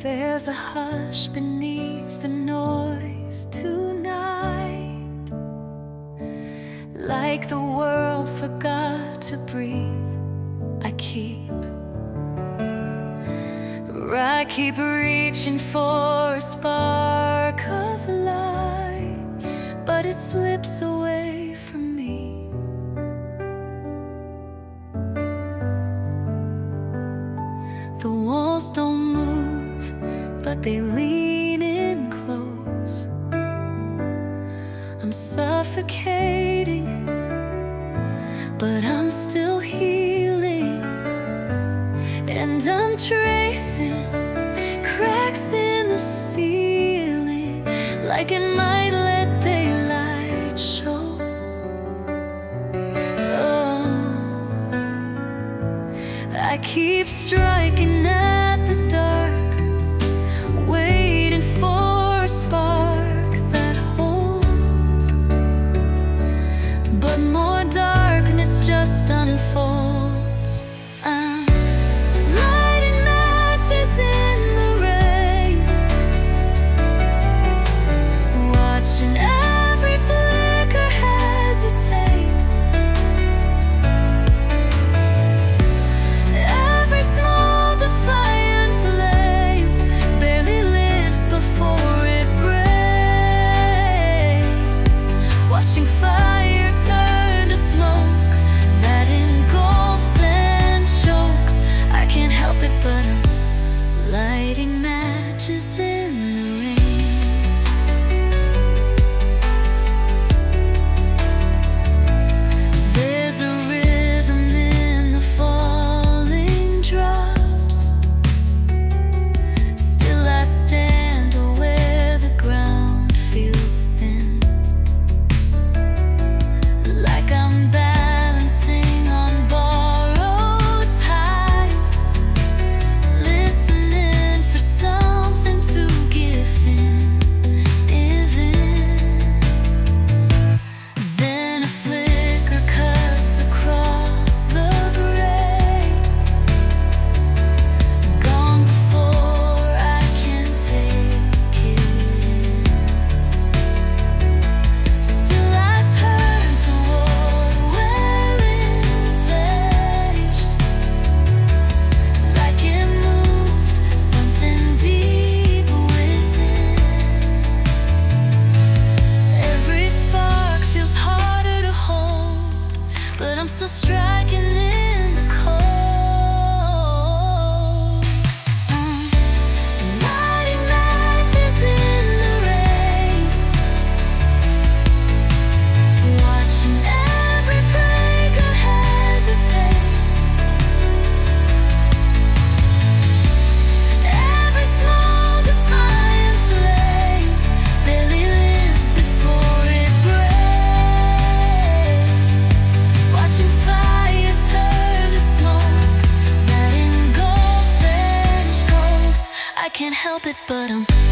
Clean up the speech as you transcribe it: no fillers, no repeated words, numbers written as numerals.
There's a hush beneath the noise tonight, like the world forgot to breathe. I keep reaching for a spark of light, but it slips away from me. The walls don't move, but they lean in close. I'm suffocating, but I'm still healing. And I'm tracing cracks in the ceiling, like it might let daylight show. Oh, I keep striking at the dark, waiting for a spark that holds, but more darkness just unfolds. I'm lighting matches in the rain, watching every flicker hesitate, every small defiant flame barely lives before it breaks, watching fire turn to smoke that engulfs and chokes. I can't help it, but I'm lighting matches in the rain. There's a rhythm in the falling drops. Still I stand where the ground feels thin, like I'm balancing on borrowed time, listening for something to give in. Then a flicker cuts across the gray, gone before I can take it in. Still I turn toward where it vanished, like it moved something deep within. Every spark feels harder to hold, but I'm still striking in the cold. Lighting matches in the rain, watching every breaker hesitate, every small defiant flame barely lives before it breaks, watching fire turn to smoke that engulfs and chokes. I can't help it, but I'm